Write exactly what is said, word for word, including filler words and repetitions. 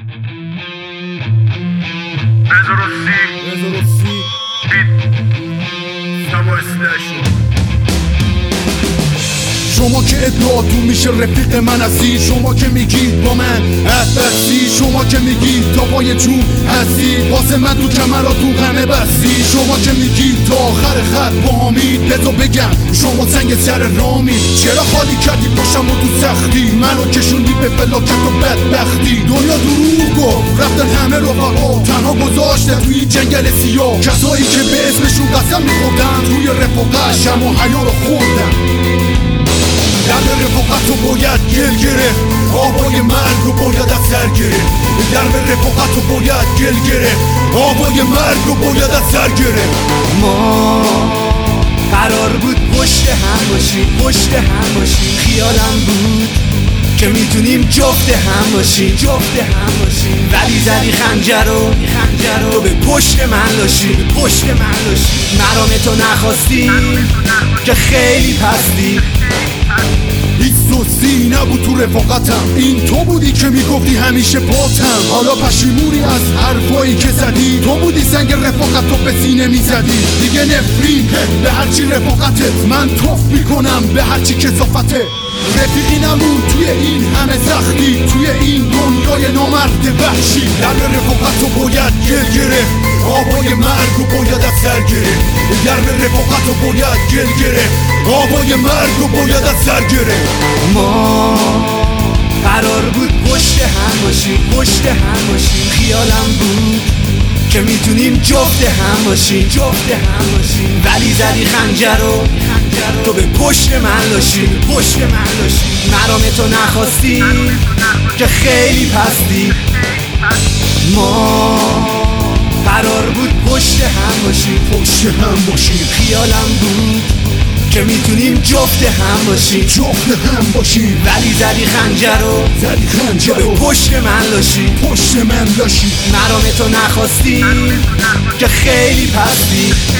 رضا رسی رضا رسی بیت سبا اسلش. شما که ادعاتون میشه رفیق من هستی، شما که میگید با من عهد، شما که میگید تا پای جون هستی، واسه من تو کمراتون غمه بستی، شما که میگید تا آخر خط با امید. بذار بگم شما سنگ سر رامی، چرا خالی کردی پاشم و تو سختی، منو کشوندی به فلاکت و بدبختی. دنیا دروغ گفت رفتن همه رفقا، تنها گذاشته توی جنگل سیاه کسایی که به اسمشون قسم میخوردن، توی رفاقت شم و حیا رو خوردن. درد رفاقت رو باید گل گرفت، آبای مرگ رو باید از سر گرفت. درد رفاقت رو باید گل گرفت، آبای مرگ رو باید از سر گرفت. ما قرار بود پشت هم باشیم، پشت هم باشیم. خیالم بود که میتونیم جفت هم باشیم، جفت هم باشیم. ولی زدی خنجر رو، خنجر رو تو به پشت من لاشی، به پشت من لاشی. مرام تو نخواستی که خیلی پستی. هیچ سوسی نبود تو رفاقتم، این تو بودی که میگفتی همیشه پاتم. حالا پشیمونی از حرفایی که زدی، تو بودی سنگ رفاقت رو به سینه میزدی. دیگه نفرین به هرچی رفاقتت، من توف میکنم به هرچی کثافته. رفیقی نمون توی این همه سختی، توی این دنیای نامرد وحشی. درد رفاقت رو باید گل گرفت، آبای مرگ رو باید از سر گرفت. درد رفاقت رو باید گل گرفت، آبای مرگ رو باید از سر گرفت. ما قرار بود پشت هم باشیم، پشت هم باشیم. خیالم بود که میتونیم جفت هم باشیم، جفت هم باشیم. ولی زدی خنجر رو، خنجر رو تو به پشت من لاشی، پشت من لاشی. مرام تو نخواستی که خیلی پستی. ما قرار بود پشت هم باشیم، پشت هم باشیم. خیالم بود که میتونیم جفت هم باشیم، جفت هم باشیم. ولی زدی خنجر رو، زدی خنجر رو پشت من لاشی، پشت من لاشی. مرام تو نخواستی که خیلی پستی.